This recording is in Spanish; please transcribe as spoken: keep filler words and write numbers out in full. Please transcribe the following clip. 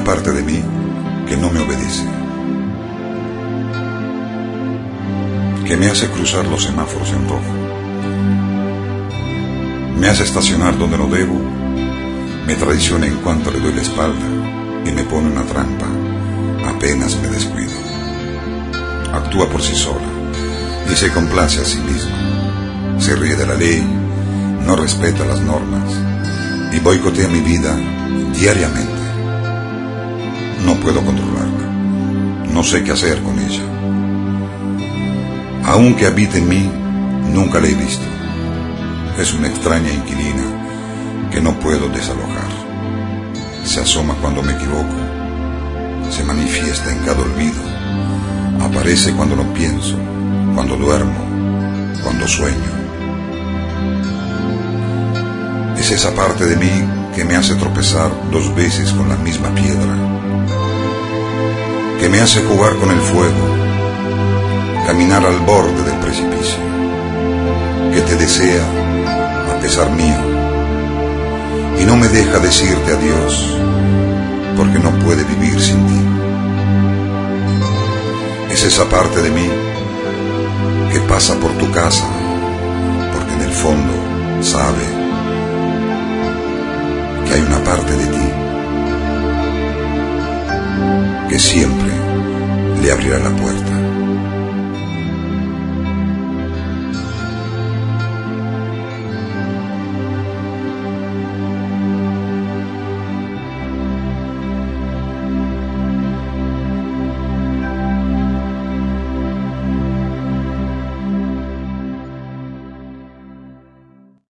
parte de mí que no me obedece, que me hace cruzar los semáforos en rojo, me hace estacionar donde no debo, me traiciona en cuanto le doy la espalda y me pone una trampa apenas me descuido. Actúa por sí sola y se complace a sí misma, se ríe de la ley, no respeta las normas y boicotea mi vida diariamente. No puedo controlarla, no sé qué hacer con ella. Aunque habite en mí, nunca la he visto. Es una extraña inquilina que no puedo desalojar. Se asoma cuando me equivoco, se manifiesta en cada olvido, aparece cuando no pienso, cuando duermo, cuando sueño. Es esa parte de mí que me hace tropezar dos veces con la misma piedra, que me hace jugar con el fuego, caminar al borde del precipicio, que te desea a pesar mío y no me deja decirte adiós porque no puede vivir sin ti. Es esa parte de mí que pasa por tu casa porque en el fondo sabe que hay una parte de ti que siempre le abrirá la puerta.